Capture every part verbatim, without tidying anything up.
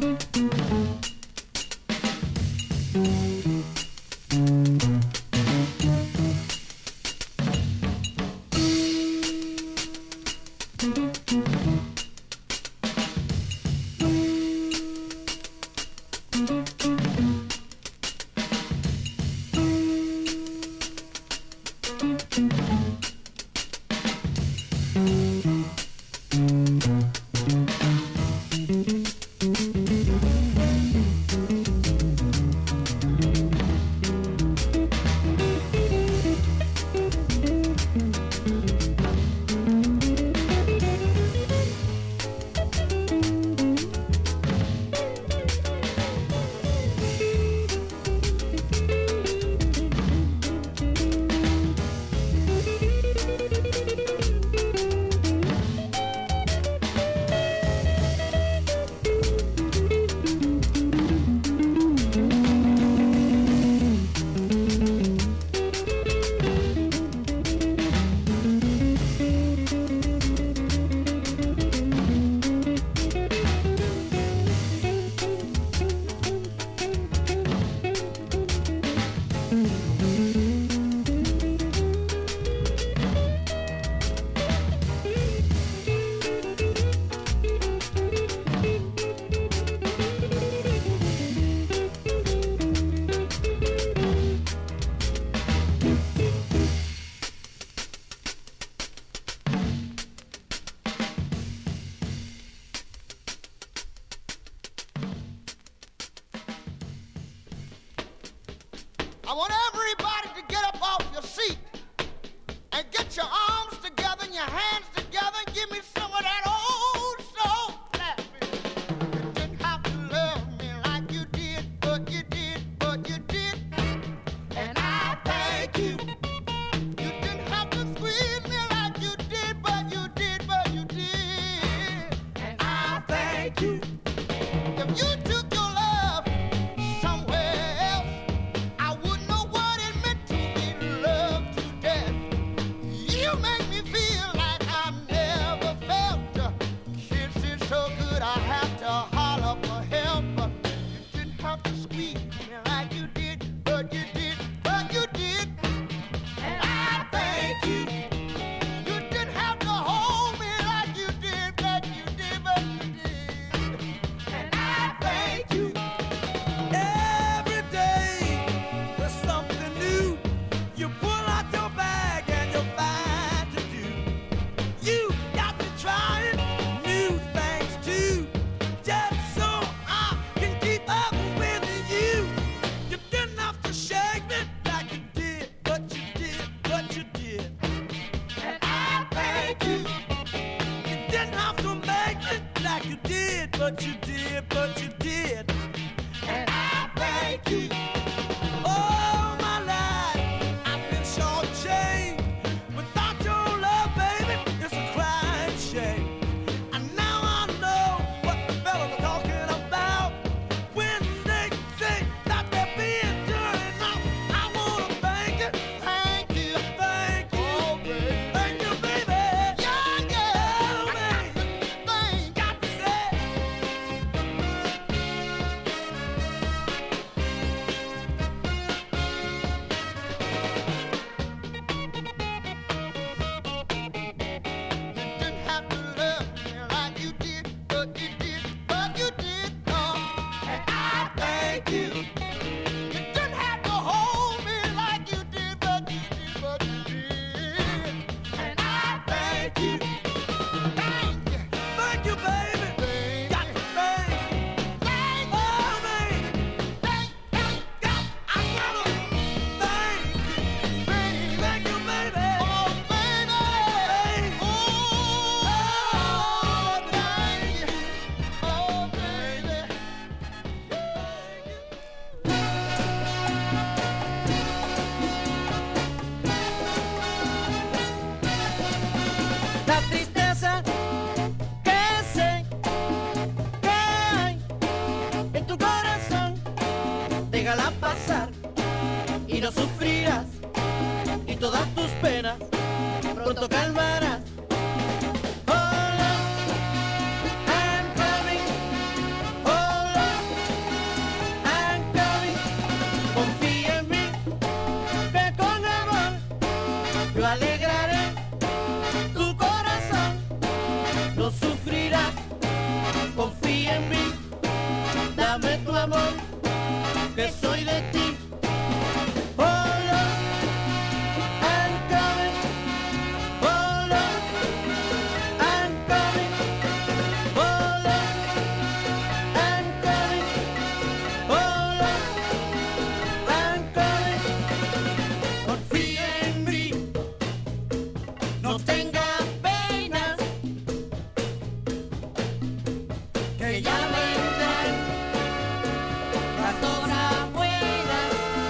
I want everybody to get up off your seat and get your arms together and your hands together and give me some of that old soul clapping. You didn't have to love me like you did, but you did, but you did. And I thank you. You didn't have to squeeze me like you did, but you did, but you did. And I thank you. If you took your love somewhere else, I wouldn't know what it meant to be loved to death. You make me feel like I've never felt. Kiss is so good I have to holler for help. You didn't have to squeeze me like you did, but you did, but you did. And I thank you. You didn't have to hold me like you did, but you did, but you did. And I thank you. Every day there's something new. You pull out your bag and you'll find to do. You got to try new things too, just so I can keep up with you. You didn't have to shake me like you did, but you did, but you did. And I thank you. You didn't have to make it like you did, but you did, but you did. And I thank you. All my life I've been shortchanged. Without your love, baby, it's a crying shame. And now I know what the fellas are talking about when they say that they're being turned out. I wanna thank you, Thank you. thank you, Oh, baby. thank you, baby. Yeah, yeah. Tell me, Thank got to say. You didn't have to love me like you did, but you did, but you did. Oh, and I thank you. You didn't have to hold me like you did, but you did, but you did. And I thank you. Thank you. Thank you, baby. Baby. Got to thank you. Thank you. Oh, baby. Thank, thank, Got, I gotta thank you. baby. Thank you, baby. Oh, baby. Oh, thank you. Oh, baby. La tristeza que sé que hay en tu corazón, déjala pasar y no sufrirás, y todas tus penas pronto calmarás. Oh, love, I'm coming. Oh, Dame tu amor, que soy de ti. Oh Lord, I'm coming. Oh Lord, I'm coming. Oh Lord, I'm coming. Oh Lord, I'm coming. Confía en mí, no tenga penas, que ya vendrán las horas buenas.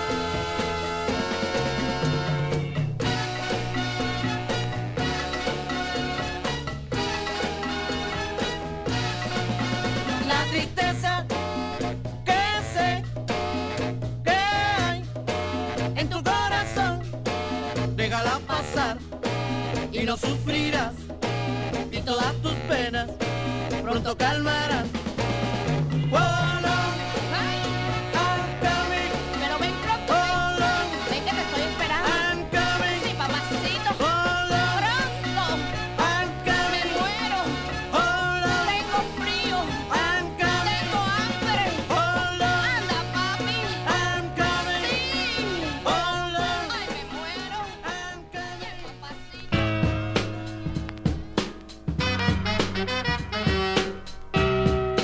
La tristeza que sé que hay en tu corazón, déjala pasar y no sufrirás, y todas tus penas pronto calmarás. Oh Lord, I'm coming. Pero ven pronto, Oh Lord, ven que te estoy esperando. I'm coming. Sí, papacito. Oh Lord, Pronto. I'm Me coming. muero. Oh Lord, Tengo frío. I'm coming. Tengo hambre. Oh Lord, Anda, papi. I'm coming. Sí. Oh Lord, Ay, me muero. I'm coming. Papacito.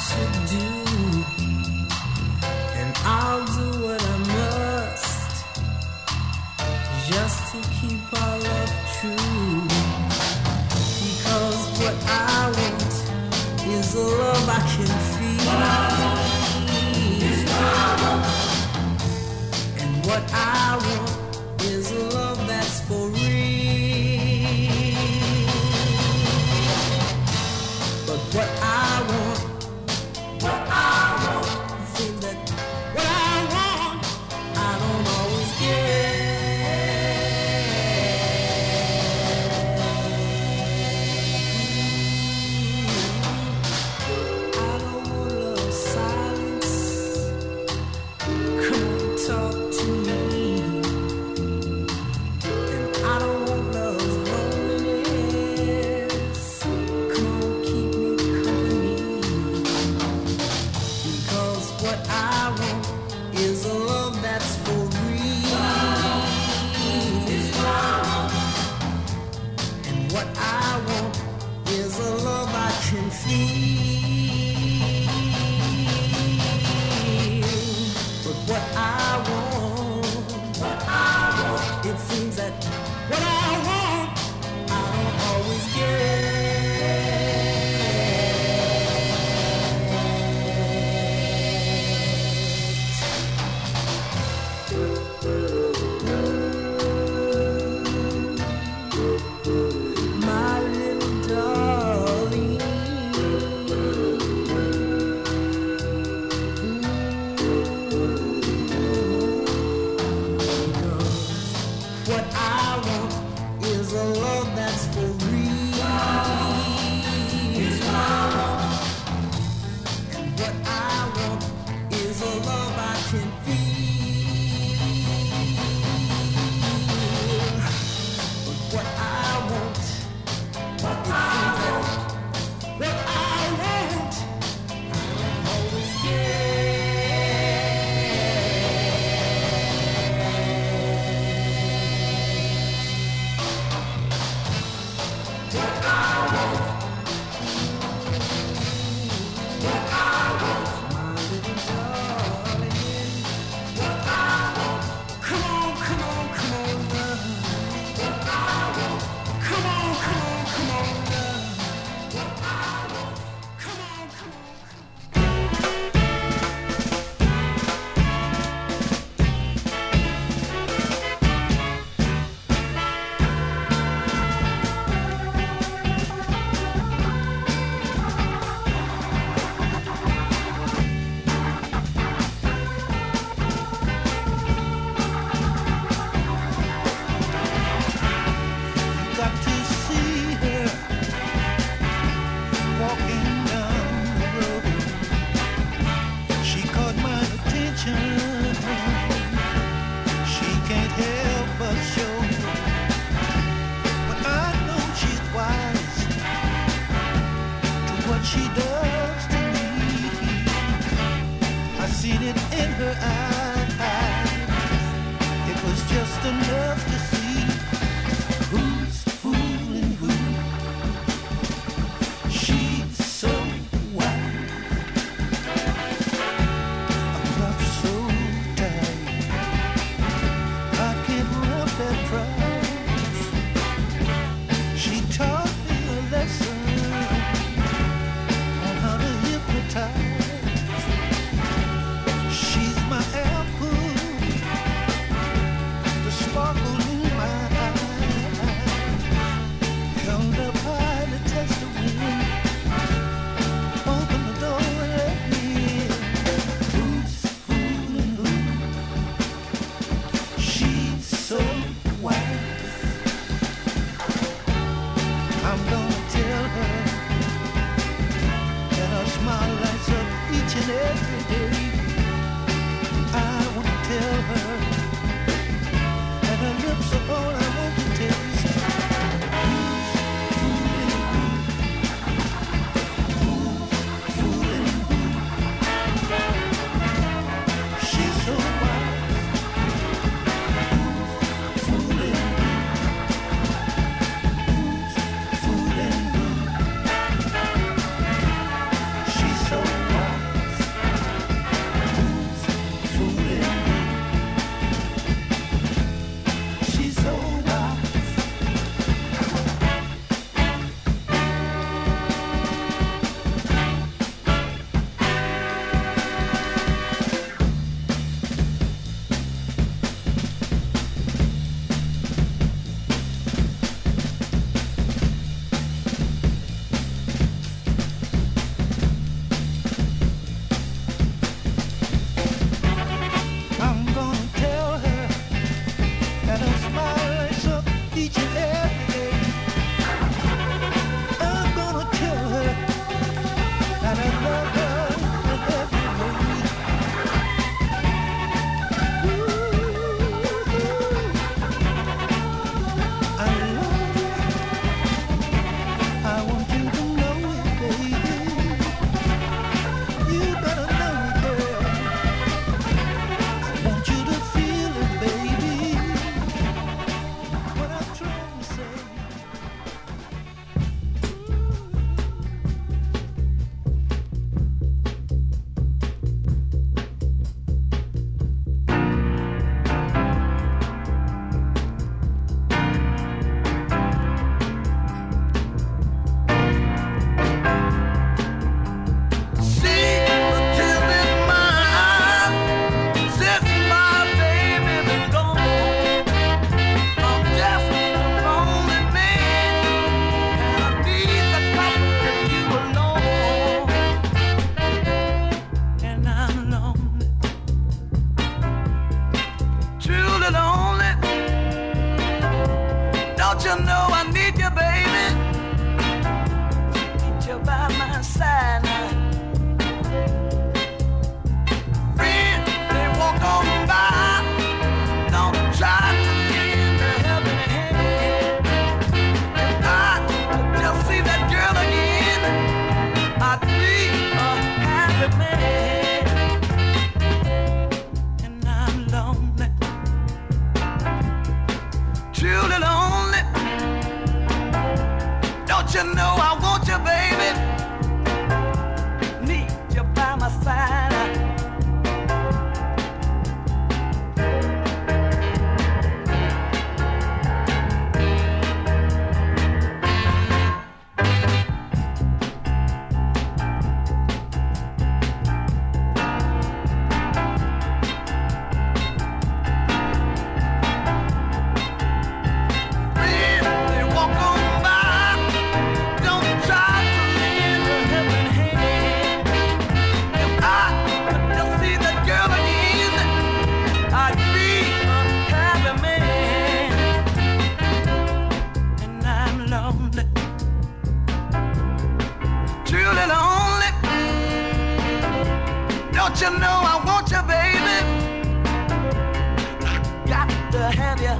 should do, and I'll do what I must just to keep our love true. Because what I want is a love I can feel, and what I want is a love that's for real. But what I want, what I want, seems that what I want, I don't always get. I don't want love silence. Come on, talk to me. And I don't want love's loneliness. Come on, keep me company. Because what I want is a love that's for real. And what I want is a love I can feel. But what I want, what I want, it seems that what I want, I don't always get. My little darling. What I want is a love that's for real. And what I want is a love I can feel. But what I want, what I want, what I want, I don't always get. Got to see her walking down the road. She caught my attention. She can't help but show. But I know she's wise to what she does to me. I seen it in her eyes. It was just enough to see who's fooling who. She's so wild, a rough so tight. I can't rub that price. She taught me a lesson on how to hypnotize. She's my Don't you know I need you, baby? Need you by my side now. Friends, they walk on by. Don't try to lend a helping hand. If I could just see that girl again, I'd be a happy man. And I'm lonely, truly lonely. Don't you know I want you, baby? Need you by my side. Don't you know I want you, baby? Got to have you.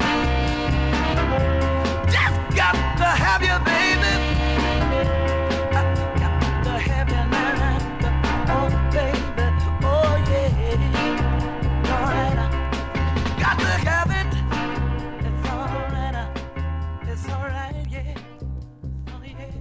Just got to have you, baby. I got to have you now. Oh, baby. Oh, yeah. All right. Got to have it. It's all right. It's all right, yeah. Oh, yeah.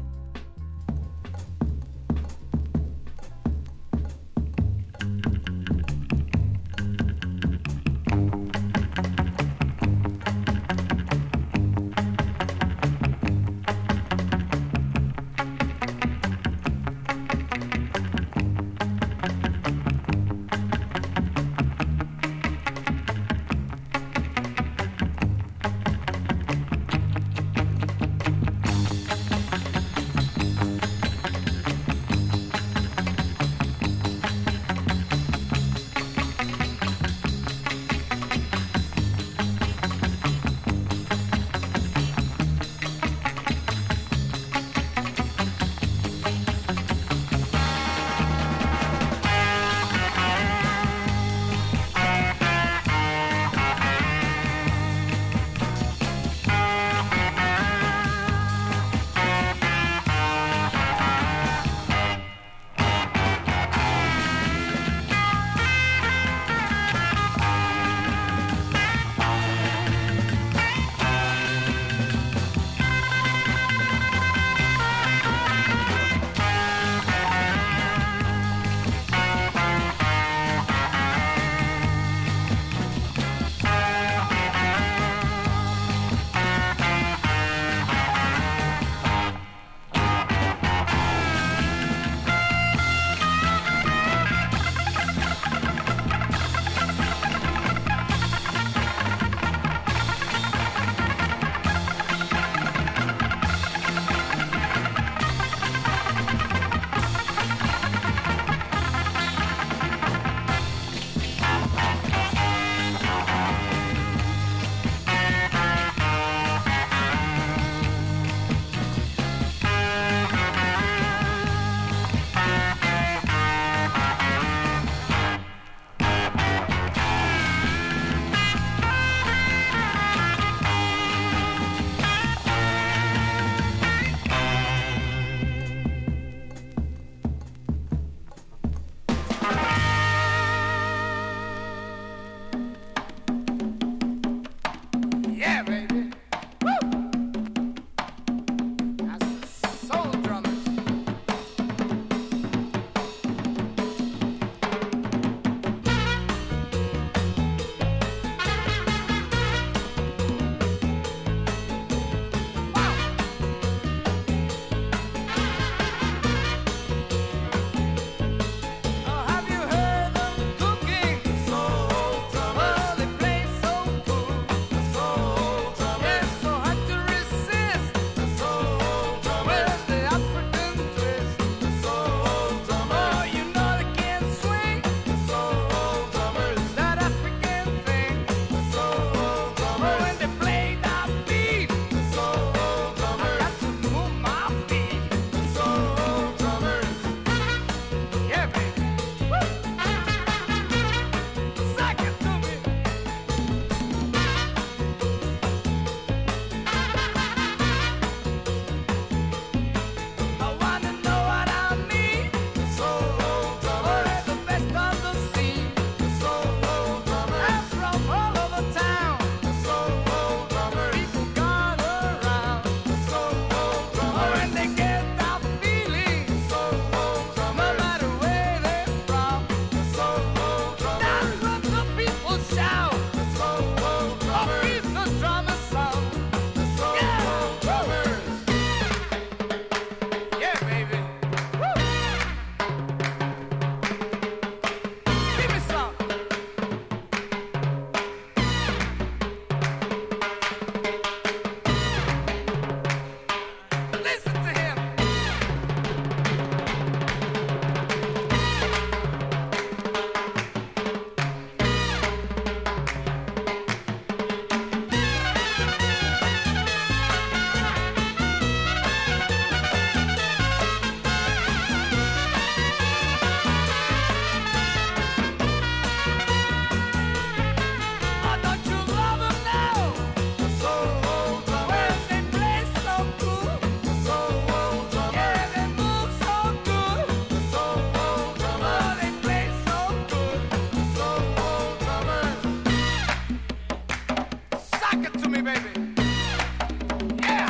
Sock it to me, baby. Yeah.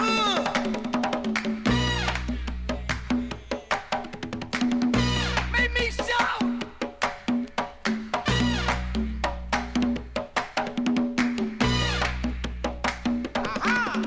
Make me shout. Aha.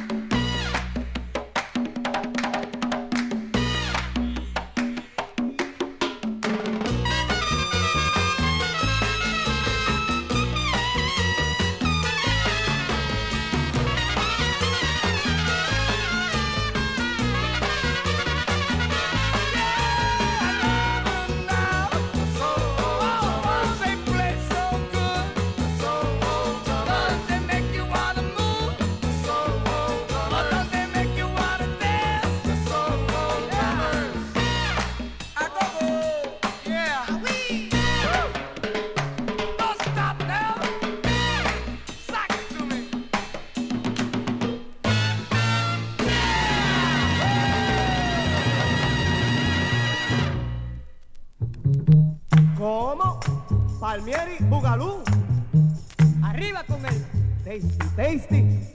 ¿Cómo? Palmieri, Bugalú. Arriba con él. Tasty, tasty.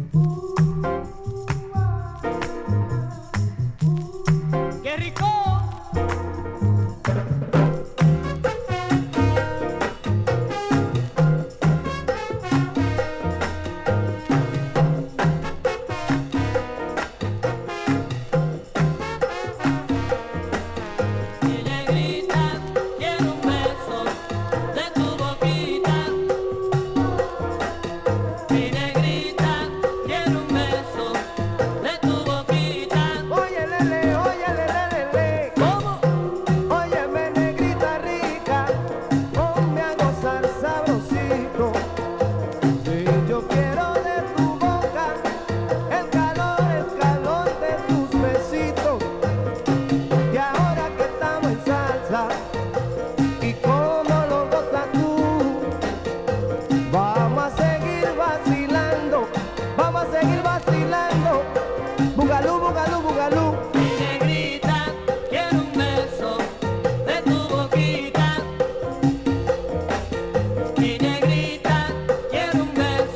¡Qué rico! Mi negrita, quiero un beso de tu boquita. Mi negrita, quiero un beso de tu boquita. Oye, lele, oye, lele, lele. ¿Cómo? Óyeme, negrita rica, ponme a gozar sabrosito. Si yo quiero de tu boca, el calor, el calor de tus besitos. Y ahora que estamos en salsa, y como lo gozas tú, vamos a seguir vacilando, vamos a seguir vacilando. Bugalú, bugalú, bugalú. Mi negrita, quiero un beso de tu boquita. Mi negrita, quiero un beso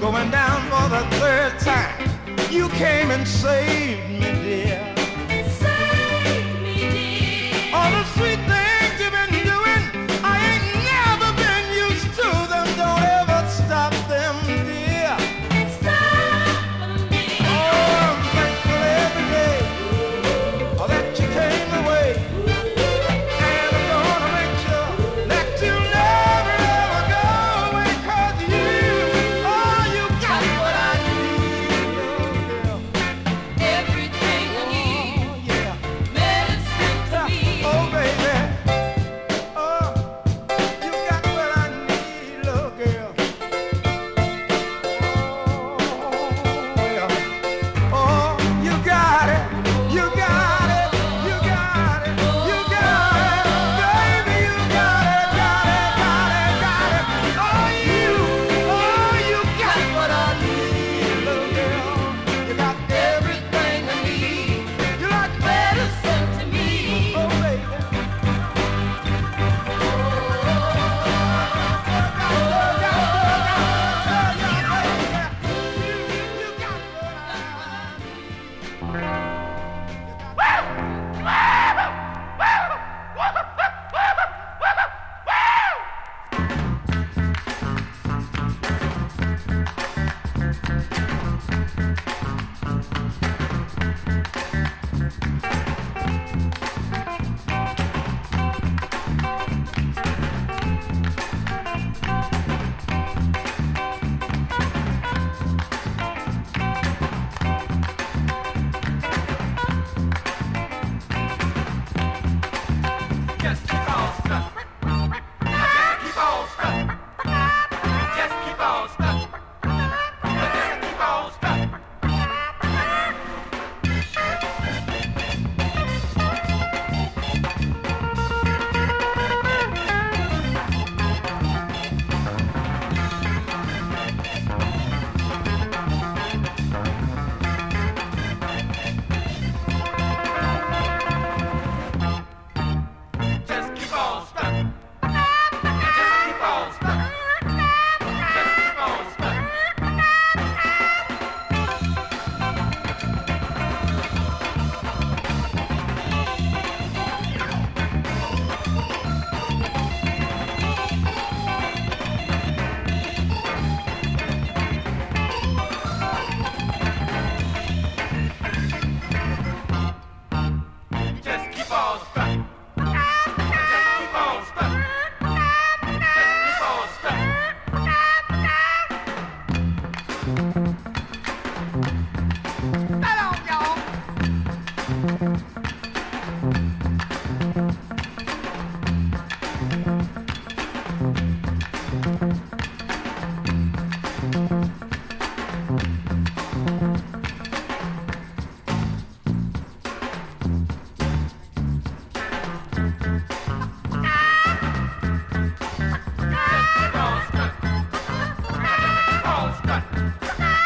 going down for the third time. You came and saved me, dear. Save me, dear. All the sweet things you've been doing, I ain't never been used to them. Don't ever stop them, dear. Stop me. Oh, I'm thankful every day oh, that you came away. And I'm gonna make sure that you never ever go away. 'Cause you, oh, you got what I need, girl. Everything I need. Oh, yeah. Medicine to me. Oh, baby. Oh, you got what I need, little girl. Oh, yeah. Oh, you got it. You got it. You got it. You got it. Baby, you got it. Got it. Got it. Got it. Oh, you. Oh, you got what I need, little girl. You got everything I need. You like medicine To me. oh, baby. Just keep on stuck. Just keep on stuck. Just keep on stuck. Just keep on stuck. Just keep on stuck. Just keep on stuck. Just keep on stuck. Just keep on stuck. Just keep on stuck. Just keep on stuck. Just keep on stuck. Just keep on stuck.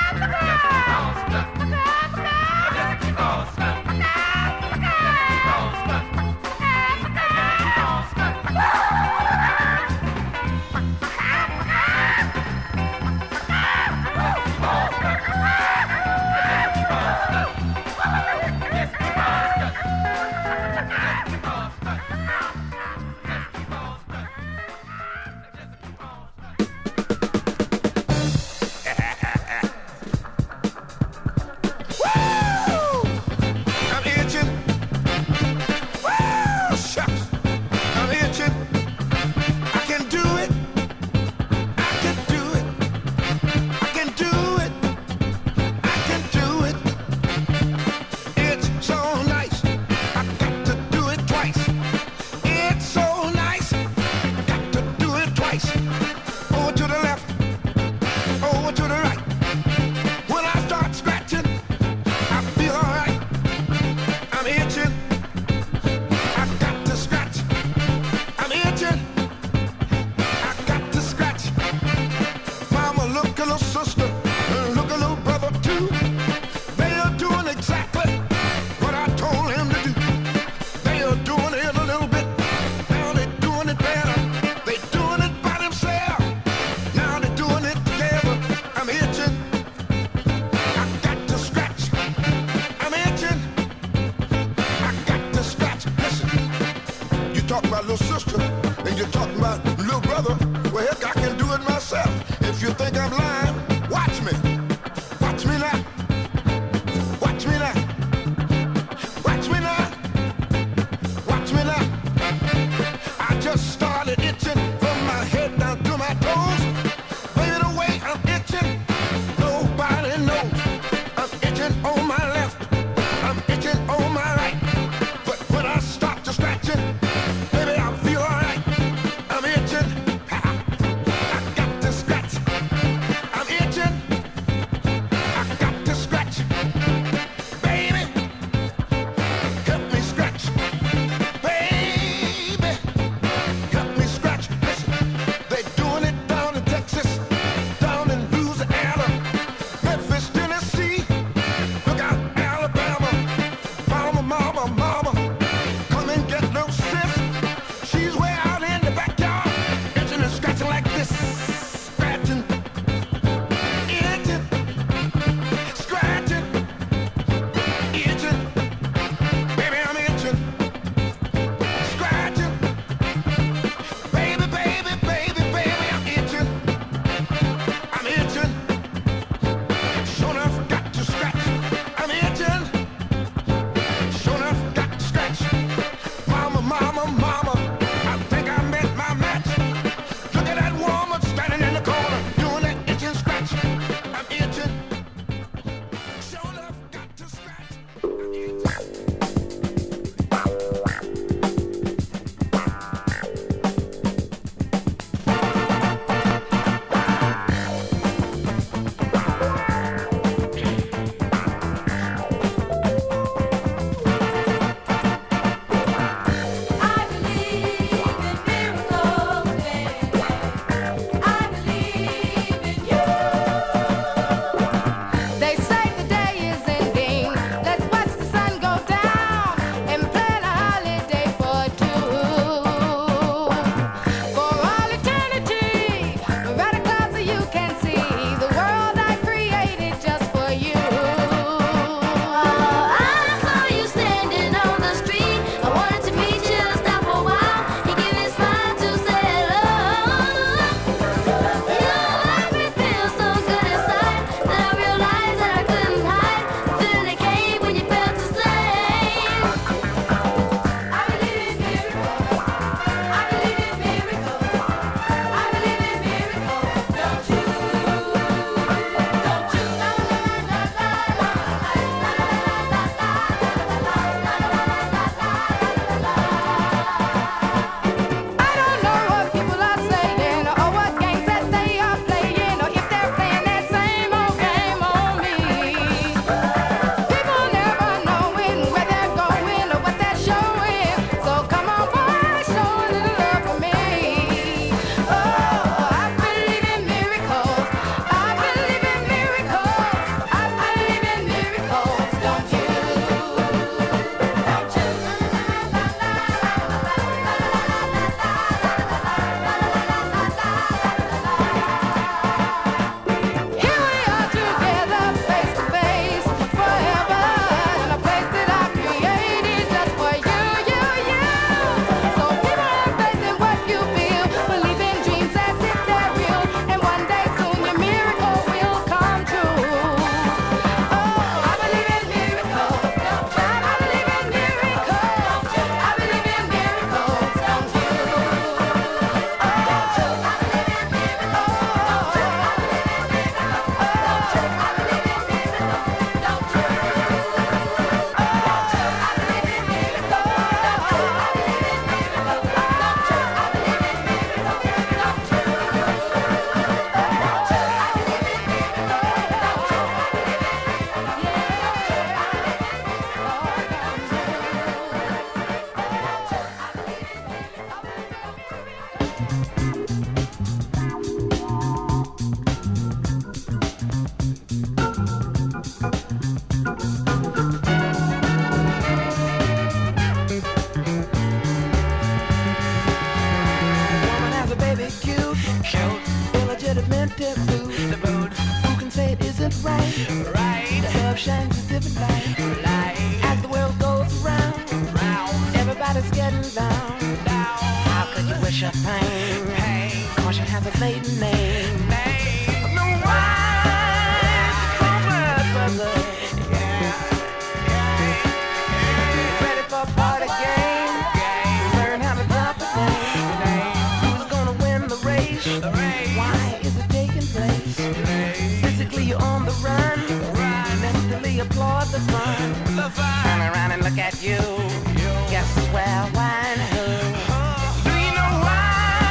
isn't right. Right. Love shines a different light. Light. As the world goes around, round. Everybody's getting down. Down. How could you wish her pain? Pain. Caution has a maiden name. Name. No wine. Comfort, brother. Yeah. Yeah. Yeah. Ready for a party game? Game. Learn how to drop a name. Name. Who's gonna win the race? The race. Why is it taking place? Physically you're on the run, run. Mentally applaud the fun. The fun. Turn around and look at you. you. Guess where, why, and who? Uh, Do you know why?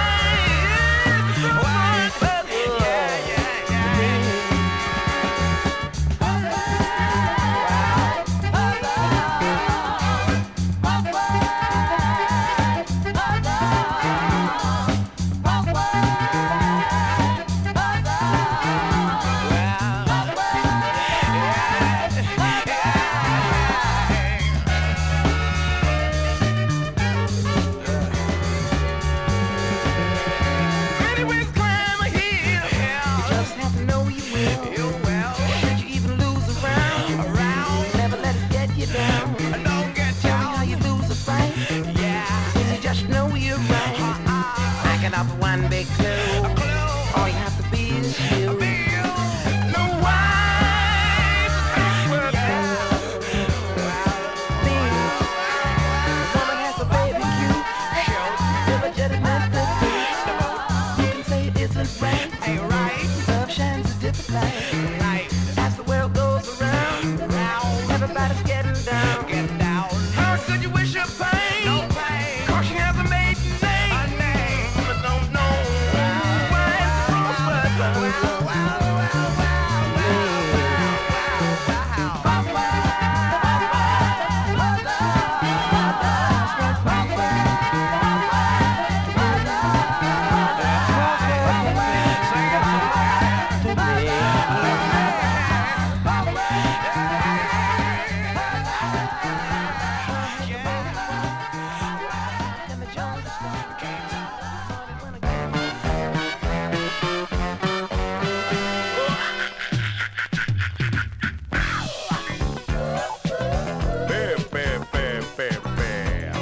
Why? Yeah, yeah, yeah, yeah. Anyways, climb a hill. You just have to know you will. You will. Should you even lose a round, around, never let it get you down. Don't get down. Tell me how you lose a fight. Yeah. If you just know you're right. Uh-uh. Backing up one big clue. A clue. All you have to be is you. Be you. No wise. Well, yeah. Please. Woman has a baby cute. Illegitimate to do. You can say it isn't right. Ain't right. Love shines a different light. Light. As the world goes around, round. Everybody's getting down. Getting down. How could you wish her pain? No pain. Caution has a maiden name. A name. But don't know why it's prospered. Wow, wow, wow, wow, Pé, pé, pé, pé, pé.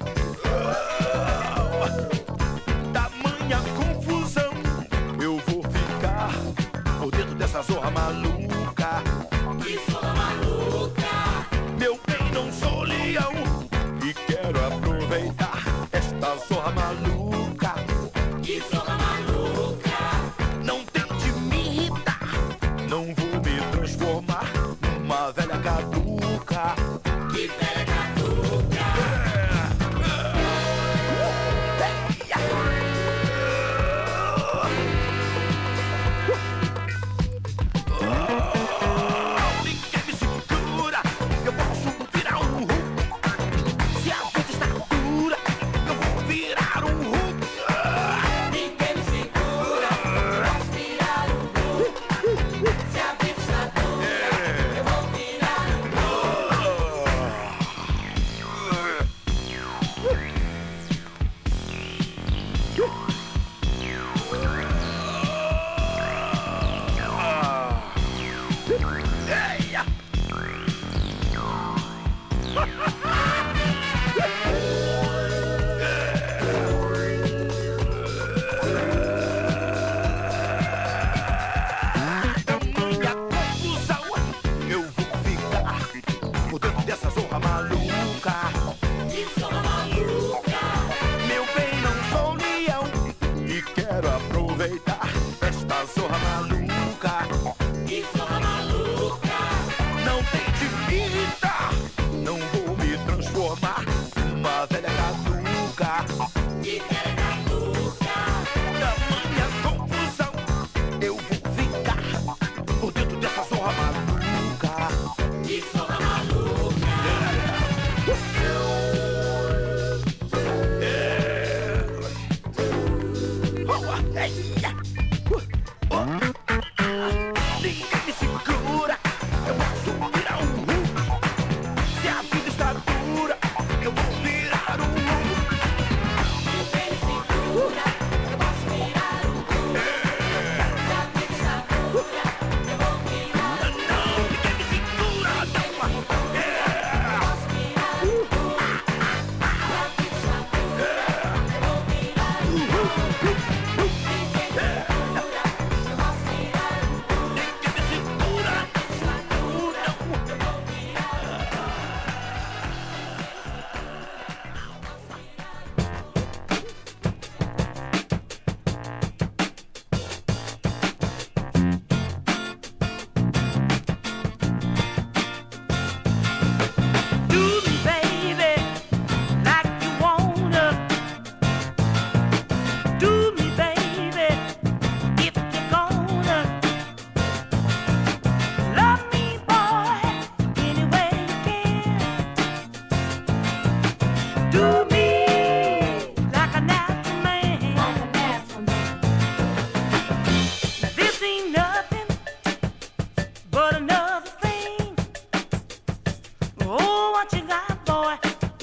Tamanha confusão, eu vou ficar por dentro dessa zorra maluca. Que zorra maluca. Meu bem, não sou leão e quero aproveitar esta zorra maluca. Que zorra maluca. Não tente me irritar, não vou me transformar numa velha caduca. Que velha caduca. Ninguém me segura, eu posso virar um Hulk. Se a vida está dura, eu vou virar um Hulk. Ninguém me segura, eu posso virar um Hulk. Se a vida está dura, eu vou virar um Tamanha confusão, eu vou ficar por dentro dessa zorra maluca. Que zorra maluca. Meu bem, não sou leão e quero aproveitar esta zorra maluca. Que zorra maluca. Não tente me irritar, não vou me transformar numa velha caduca. Que velha caduca. Tamanha confusão, eu vou ficar por dentro dessa zorra maluca. Que zorra maluca. Ninguém me segura, eu posso virar um Hulk. Se a vida está dura, eu vou virar um Hulk. Ninguém me segura, eu posso virar um Hulk. Se a vida está dura, eu vou virar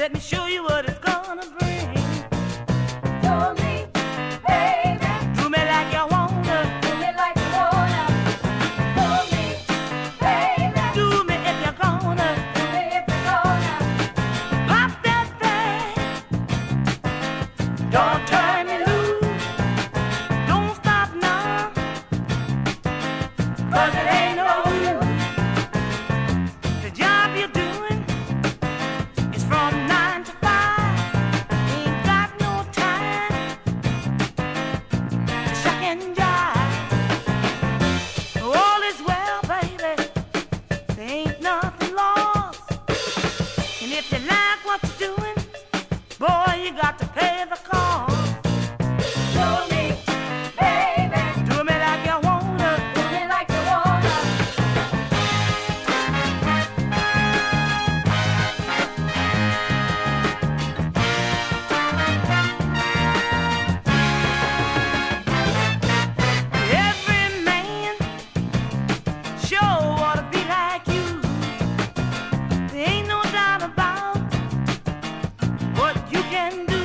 Let me show you what it's gonna bring. Show me, baby. Do me like you wanna. Do me like you wanna. Show me, baby. Do me if you're gonna. Do me if you're gonna. Pop that thing. Don't turn me loose. Don't stop now. 'Cause it ain't no use. The job you're doing is from nine to five. Ain't got no time to shuck and jive. All is well, baby. There ain't nothing lost. And if you like what you're doing, boy, you got to pay the cost. Show me, baby. Do me like you wanna. Do me like you wanna. Every man sure ought to be like you. There ain't no doubt about what you can do.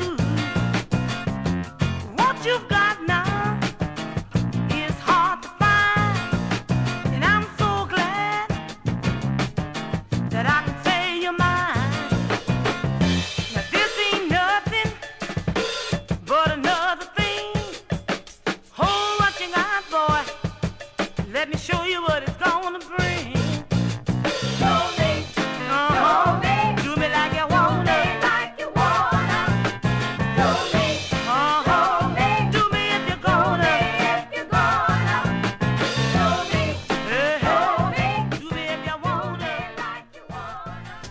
What you've got now is hard to find, and I'm so glad that I can say you're mine. Now this ain't nothing but another thing. Hold what you got, boy. Let me show you what it's gonna bring. Show me, Uh-huh. show me. Do me like you Do me wanna. like you wanna. Show me, Uh-huh. show me. Do me if you're Show gonna. me if you're gonna. Show me, Hey, show me. do me if you wanna. Like you wanna.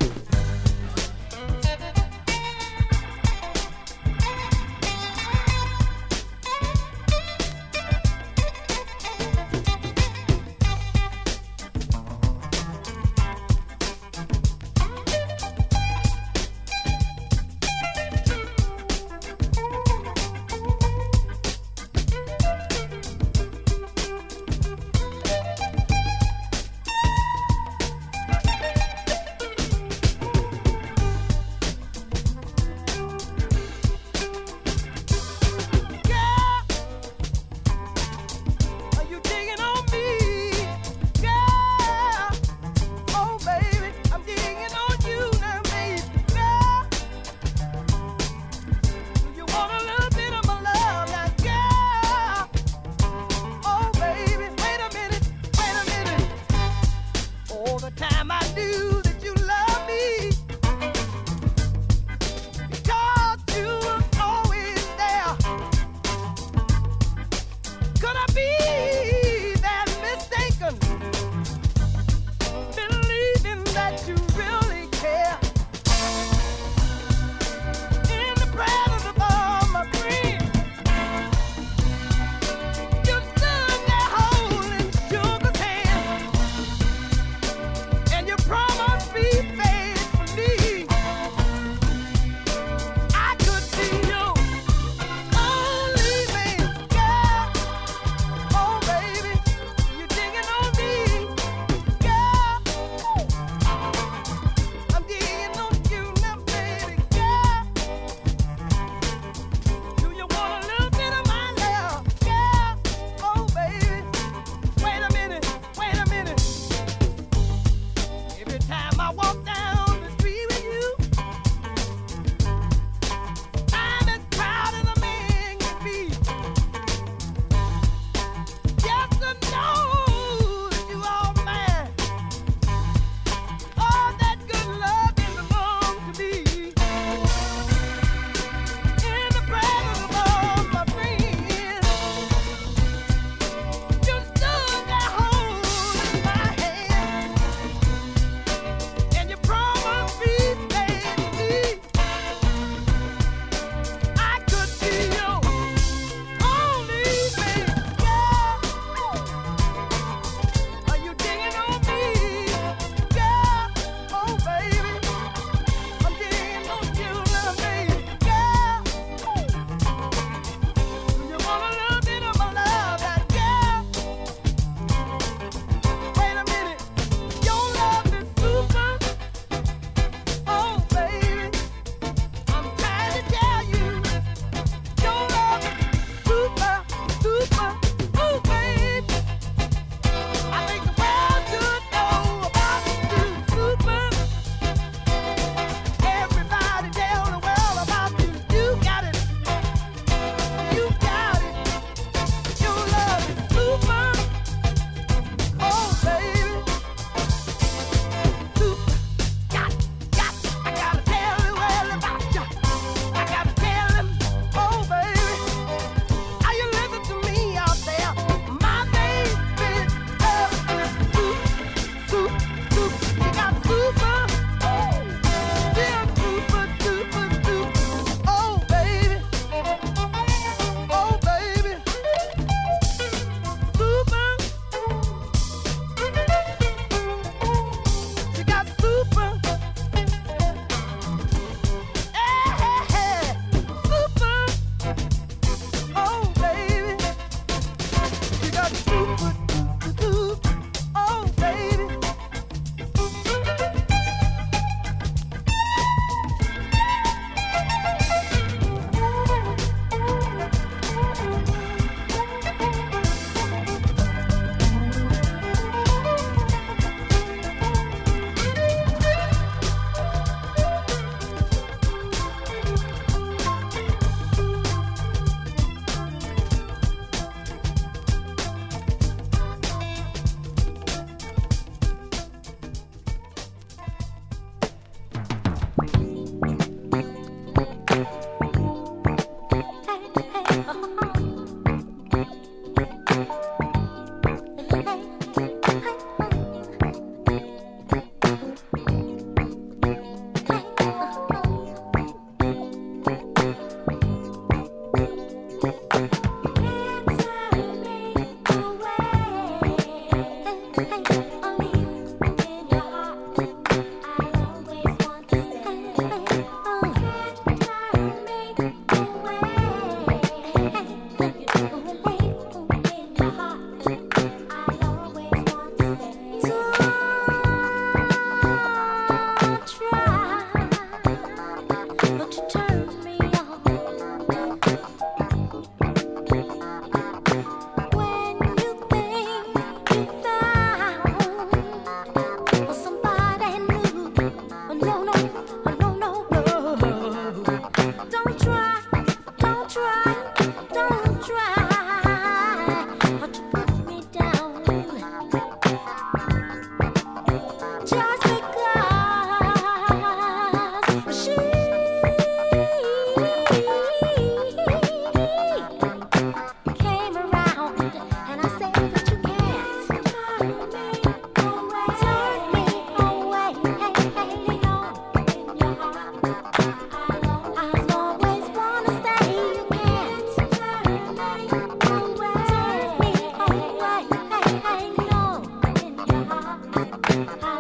Are you digging on me? Girl, oh baby, I'm digging on you now, baby. Girl, do you want a little bit of my love now, girl? Oh baby, wait a minute, wait a minute. All the time I knew that you love me, because you were always there. Could I be that mistaken, believing that you really care? In the presence of all my friends, you stood there holding sugar's hand, and you I